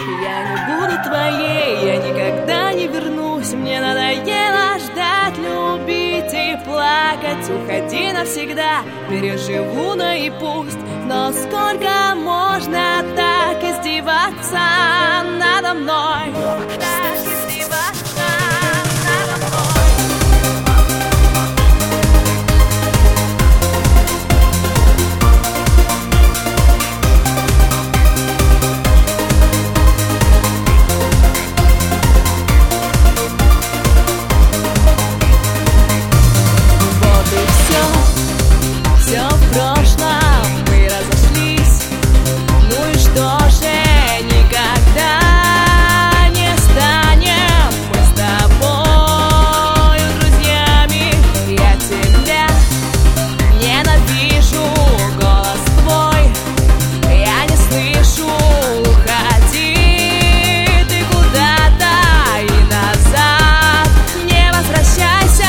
Я не буду твоей, я никогда не вернусь. Мне надоело ждать, любить и плакать. Уходи навсегда, переживу, но и пусть. Но сколько можно так издеваться надо мной? Так издеваться надо мной. Все в прошлом, мы разошлись. Ну и что же, никогда не станем мы с тобой друзьями. Я тебя ненавижу, голос твой я не слышу. Уходи ты куда-то и назад не возвращайся.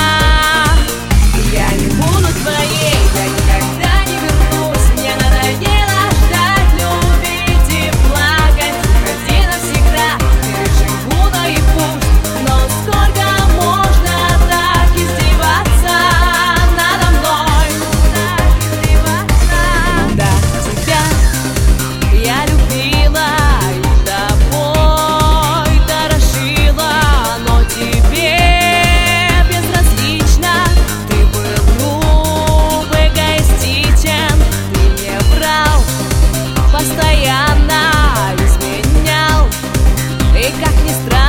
Я не буду твоей, я никогда не вернусь. Мне надоело ждать, любить и плакать. Уходи навсегда, переживу, но и пусть. Но сколько можно так издеваться надо мной? Так издеваться. Да, тебя я любила и тобой дорожила, но тебе безразлично. Ты был груб, эгоистичен, ты мне врал, постоянно изменял. И как ни странно,